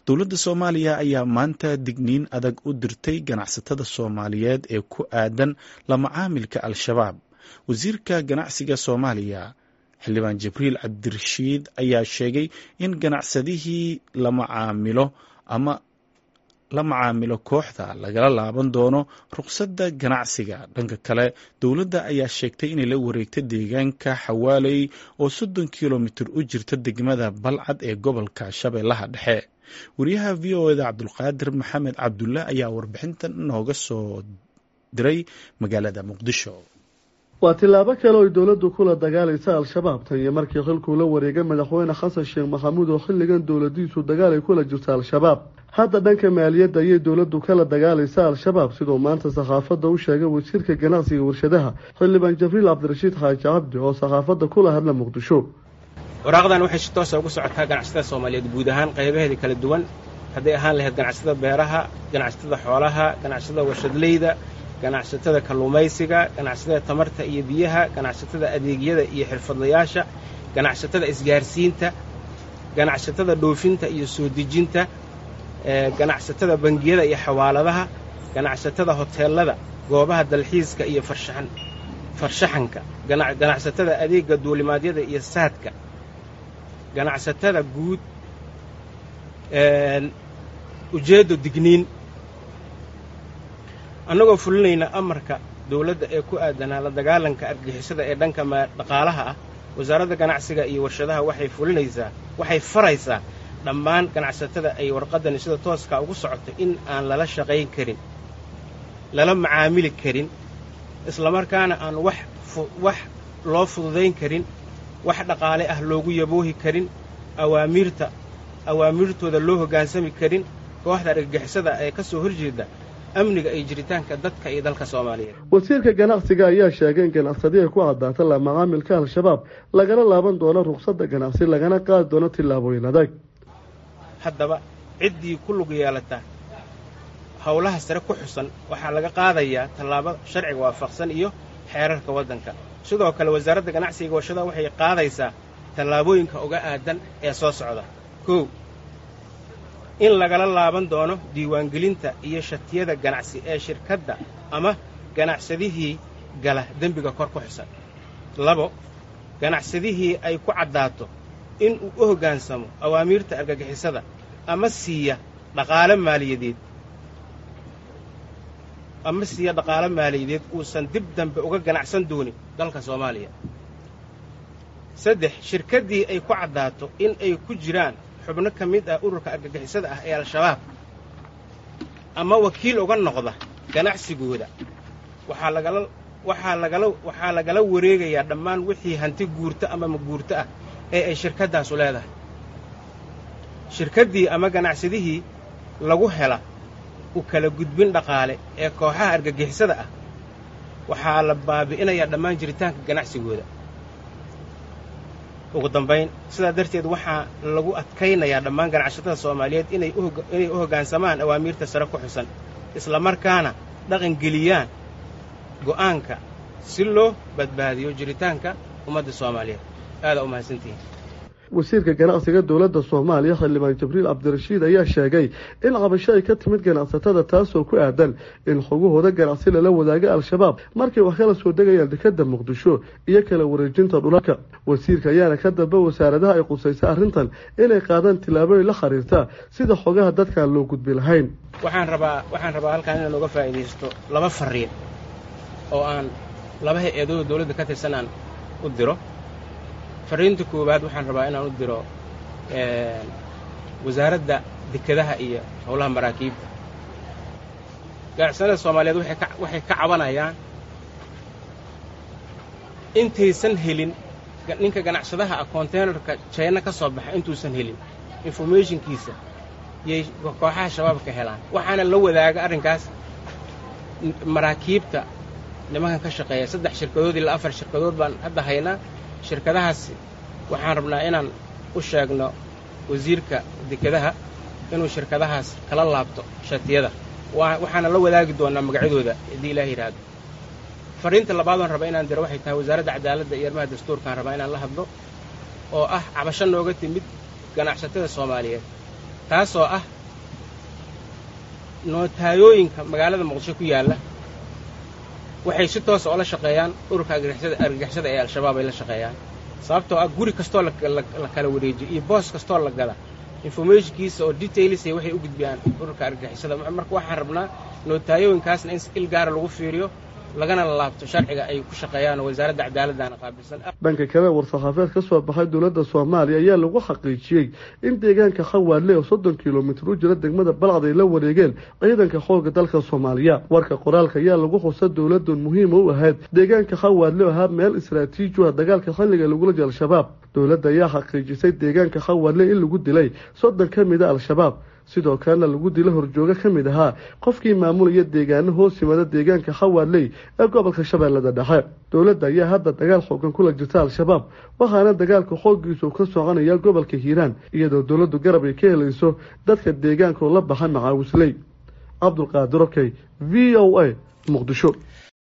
dowladda Soomaaliya ayaa maanta digniin adag u dirtay ganacsatada Soomaaliyeed ee ku aadan la macaamilka Al-Shabaab. Wasiirka ganacsiga Soomaaliya Xildhibaan Jibriil Cabdirashiid ayaa sheegay in ganacsadihii la macaamilo kooxda lagala laaban doono ruqsadda ganacsiga. Dhanka kale, dowladda ayaa sheegtay inay la wareegtay deegaanka Xawaaley oo 30 kilomitir u jirta degmada Balcad ee gobolka Shabeellaha Dhexe. wariyaha VOA Cabdulqaadir Maxamed Cabdulle ayaa warbixintan nooga soo diray magaalada Muqdisho. waa tilaabo kale oo dowladdu kula dagaalaysa Al-Shabaab tan iyo markii xilku la wareegay madaxweyne Xasan Sheekh Maxamuud oo xilligan dowladiisu dagaal ay kula jirto Al-Shabaab. hadda dhanka maaliyadda ayay dowladdu kala dagaalaysa Al-Shabaab sidoo maanta saxaafadda u sheegay wasiirka ganacsiga warshadaha Xildhibaan Jibriil Cabdirashiid Xaaji Cabdi oo saxaafadda kula hadla Muqdisho. waraaqdan waxay si toos ah ugu socotaa ganacsatada Soomaaliyeed guud ahaan qaybaheeda kala duwan haday ahaan lahayd ganacsatada beeraha, ganacsatada xoolaha, ganacsatada warshadleyda, ganacsatada kalluumaysiga, ganacsatada tamarta iyo biyaha, ganacsatada adeegyada iyo xirfadlayaasha, ganacsatada isgaarsiinta, ganacsatada dhoofinta iyo soo dejinta, ganacsatada bangiyada iyo xawaaladaha, ganacsatada hoteelada, goobaha dalxiiska iyo farshaxanka, ganacsatada adeega duulimaadyada iyo saadka, ganacsatada guud ujeedo digniin annagoo fulinayna amarka dawladda ee ku aadanaa la dagaalanka argagixisada ee dhanka dhaqaalaha ah. wasaaradda ganacsiga iyo warshadaha waxay faraysaa dhammaan ganacsatada ay warqadani sida tooska ugu socoto in aan lala shaqayn karin, lala macaamili karin, isla markaana aan wax loo fududayn karin, wax dhaqaale ah loogu yaboohi karin, awaamirtooda loo hoggaansami karin kooxda argagixisada ee ka soo horjeeda amniga iyo jiritaanka dadka iyo dalka Soomaaliyeed. wasiirka ganacsiga ayaa sheegay in ganacsadii ay ku cadaata la macaamilka Al-Shabaab lagana laaban doono ruqsadda ganacsi lagana qaadi doono tillaabooyin adag. haddaba ciddii ku lug yeelata hawlaha sare ku xusan waxaa laga qaadayaa tallaabo sharciga waafaqsan iyo xeerarka waddanka. sidoo kale wasaaradda ganacsiga warshadaha waxay qaadaysaa tallaabooyinka uga aadan ee soo socda. 1 in lagala laaban doono diiwaangelinta iyo shatiyada ganacsi ee shirkadda ama ganacsadihii gala dembiga kor ku xusan. 2 ganacsadihii ay ku caddaato in uu u hoggaansamo awaamirta argagixisada ama siiya dhaqaale maaliyadeed uusan dib dambe uga ganacsan doonin dalka Soomaaliya. 3 shirkaddii ay ku caddaato in ay ku jiraan xubno ka mid ah ururka argagixisada ah ee Al-Shabaab ama wakiil uga noqda ganacsigooda waxaa lagala wareegayaa dhammaan wixii hanti guurta ama maguurta ah ee ay shirkaddaasu leedahay. shirkaddii ama ganacsadihii lagu hela u kala gudbin dhaqaale ee kooxaha argagixisada ah waxaa la baabi'inayaa dhammaan jiritaanka ganacsigooda. ugu dambayn, sidaa darteed waxaa lagu adkaynayaa dhammaan ganacsatada Soomaaliyeed inay u hoggaansamaan awaamirta sare ku xusan, isla markaana dhaqangeliyaan go'aanka si loo badbaadiyo jiritaanka ummadda Soomaaliyeed. aad u mahadsantihiin. wasiirka ganacsiga dowladda Soomaaliya Xildhibaan Jibriil Cabdirashiid ayaa sheegay in cabasho ay ka timid ganacsatada taasoo ku aadan in xogahooda ganacsi lala wadaaga Al-Shabaab markay wax kala soo degayaan dekedda Muqdisho iyo kala wareejinta dhulalka. wasiirka ayaana ka dambe wasaaradaha ay qusaysay arrintan inay qaadaan tillaabooyin la xiriirta sida xogaha dadka loo gudbi lahayn. waxaan rabaa halkaan inaan uga faa'iidaysto 2 fariin oo aan 2 hay'adood dawladda ka tirsanaan u diro. fariinta koowaad waxaan rabaa inaan u diro wasaaradda dekedaha iyo howlaha maraakiibta. ganacsatada Soomaaliyeed waxay ka cabanayaan intaysan helin ninka ganacsadaha ah containerka China ka soo baxa intuusan helin informationkiisa iyo kooxaha shabaabka helaan. waxaana la wadaaga arrinkaas maraakiibta nimankan ka shaqeeya 3 shirkadood ilaa 4 shirkadood baan hadda haynaa. shirkadahaas waxaan rabnaa inaan u sheegno wasiirka dekedaha inuu shirkadahaas kala laabto shatiyada. waxaana la wadaagi doonaa magacyadooda haddii Ilaahay yiraahdo. fariinta labaad aan rabaa inaan diro waxay tahay wasaaradda cadaaladda iyo arrimaha dastuurka aan rabaa inaan la hadlo oo ah cabasho nooga timid ganacsatada Soomaaliyeed taasoo ah nootayooyinka magaalada muqdisho ku yaalla waxay si toos oo la shaqeeyaan ururka argagixisada ee al-shabaab ay la shaqeeyaan sababtoo ah guri kastoo la kala wareejiyo iyo boos kastoo la gada informationkiisa oo details waxay u gudbiyaan ururka argagixisada marka waxaan rabnaa nootayooyinkaasna in il gaar lagu fiiriyo lagana laabto sharciga ay ku shaqeeyaan wasaaradda cadaaladda qaabilsan. dhanka kale war-saxaafeed ka soo baxay dowladda Soomaaliya ayaa lagu xaqiijiyay in deegaanka Xawaadle oo 30 kiiloomitir u jira degmada Balcad ay la wareegeen ciidanka xoogga dalka Soomaaliya. warka qoraalka ayaa lagu xusay dowladdu muhiim u ahayd deegaanka Xawaadle oo ah meel istiraatiiji ah dagaalka xilliga lagula jiro al-shabaab. dowladda ayaa xaqiijisay deegaanka Xawaadle in lagu dilay 30 ka mid ah al-shabaab sidoo kalena lagu dilo horjooga ka mid ahaa qofkii maamulaya deegaano hoos yimada deegaanka Xawaadle ee gobolka Shabeellada Dhexe. dowladda ayaa hadda dagaal xooggan kula jirta al-shabaab waxaana dagaalka xooggiisu ka soconaya gobolka Hiiraan iyadoo dowladdu garab ay ka helayso dadka deegaanka oo la baxan macaawisley. Cabdulqaadir Okey, VOA, Muqdisho.